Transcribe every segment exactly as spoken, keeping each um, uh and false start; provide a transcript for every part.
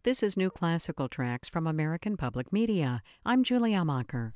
This is New Classical Tracks from American Public Media. I'm Julie Amacher.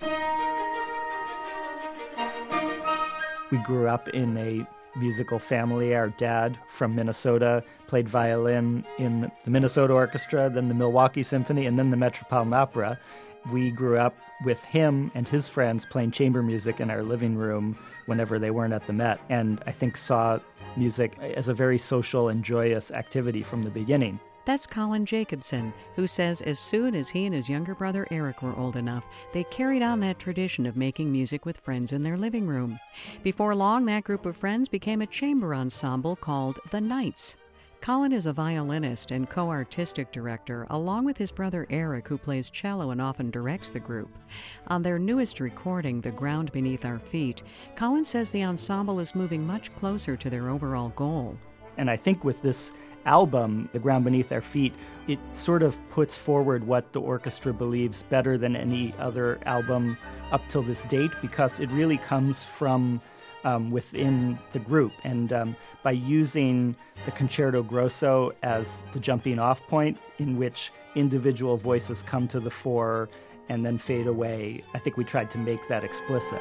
We grew up in a musical family. Our dad from Minnesota played violin in the Minnesota Orchestra, then the Milwaukee Symphony, and then the Metropolitan Opera. We grew up with him and his friends playing chamber music in our living room whenever they weren't at the Met, and I think saw music as a very social and joyous activity from the beginning. That's Colin Jacobson, who says as soon as he and his younger brother Eric were old enough, they carried on that tradition of making music with friends in their living room. Before long, that group of friends became a chamber ensemble called the Knights. Colin is a violinist and co-artistic director, along with his brother Eric, who plays cello and often directs the group. On their newest recording, The Ground Beneath Our Feet, Colin says the ensemble is moving much closer to their overall goal. And I think with this album, The Ground Beneath Our Feet, it sort of puts forward what the orchestra believes better than any other album up till this date, because it really comes from um, within the group. And um, by using the Concerto Grosso as the jumping off point in which individual voices come to the fore and then fade away, I think we tried to make that explicit.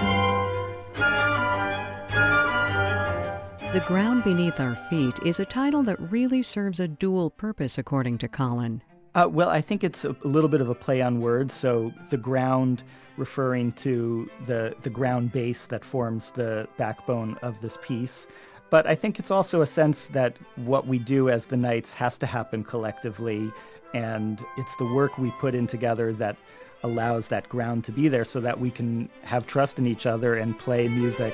The Ground Beneath Our Feet is a title that really serves a dual purpose, according to Colin. Uh, well, I think it's a little bit of a play on words. So the ground referring to the, the ground base that forms the backbone of this piece. But I think it's also a sense that what we do as the Knights has to happen collectively, and it's the work we put in together that allows that ground to be there so that we can have trust in each other and play music.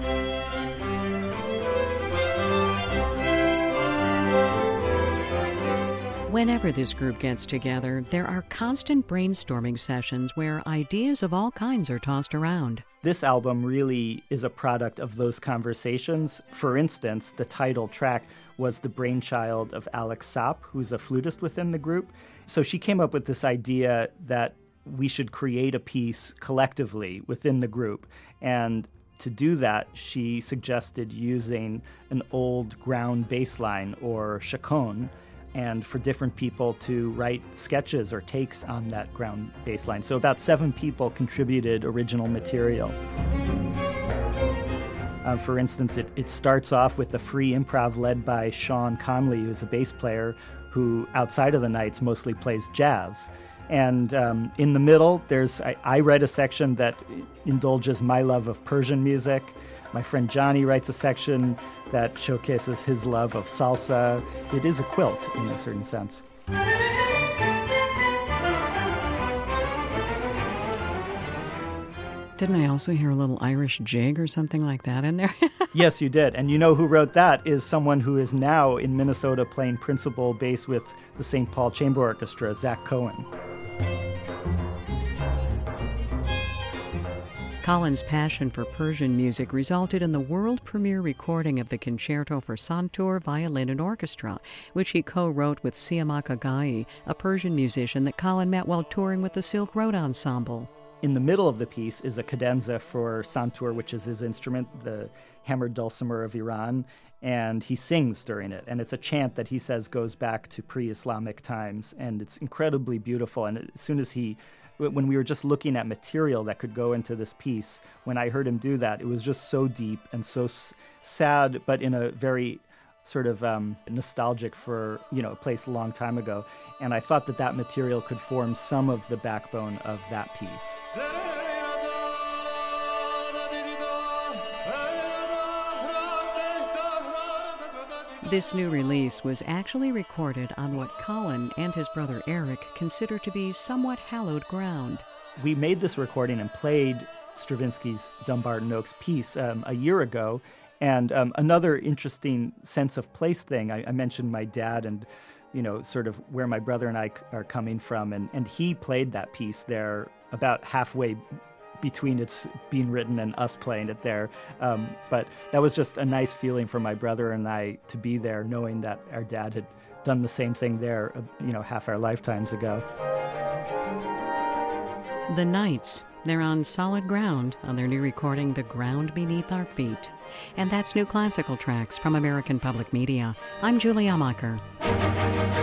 Whenever this group gets together, there are constant brainstorming sessions where ideas of all kinds are tossed around. This album really is a product of those conversations. For instance, the title track was the brainchild of Alex Sopp, who's a flutist within the group. So she came up with this idea that we should create a piece collectively within the group. And to do that, she suggested using an old ground bass line, or chaconne, and for different people to write sketches or takes on that ground bass line. So about seven people contributed original material. Uh, for instance, it, it starts off with a free improv led by Sean Conley, who's a bass player who, outside of the Knights, mostly plays jazz. And um, in the middle, there's I, I write a section that indulges my love of Persian music. My friend Johnny writes a section that showcases his love of salsa. It is a quilt in a certain sense. Didn't I also hear a little Irish jig or something like that in there? Yes, you did. And you know who wrote that is someone who is now in Minnesota playing principal bass with the Saint Paul Chamber Orchestra, Zach Cohen. Colin's passion for Persian music resulted in the world premiere recording of the Concerto for Santur, Violin and Orchestra, which he co-wrote with Siamak Agai, a Persian musician that Colin met while touring with the Silk Road Ensemble. In the middle of the piece is a cadenza for Santur, which is his instrument, the hammered dulcimer of Iran, and he sings during it. And it's a chant that he says goes back to pre-Islamic times, and it's incredibly beautiful. And as soon as he when we were just looking at material that could go into this piece, when I heard him do that, it was just so deep and so s- sad, but in a very sort of um, nostalgic for, you know, a place a long time ago. And I thought that that material could form some of the backbone of that piece. This new release was actually recorded on what Colin and his brother Eric consider to be somewhat hallowed ground. We made this recording and played Stravinsky's Dumbarton Oaks piece um, a year ago. And um, another interesting sense of place thing, I, I mentioned my dad and, you know, sort of where my brother and I c- are coming from. And, and he played that piece there about halfway between it's being written and us playing it there. Um, but that was just a nice feeling for my brother and I to be there, knowing that our dad had done the same thing there, uh, you know, half our lifetimes ago. The Knights, they're on solid ground on their new recording, The Ground Beneath Our Feet. And that's New Classical Tracks from American Public Media. I'm Julie Amacher.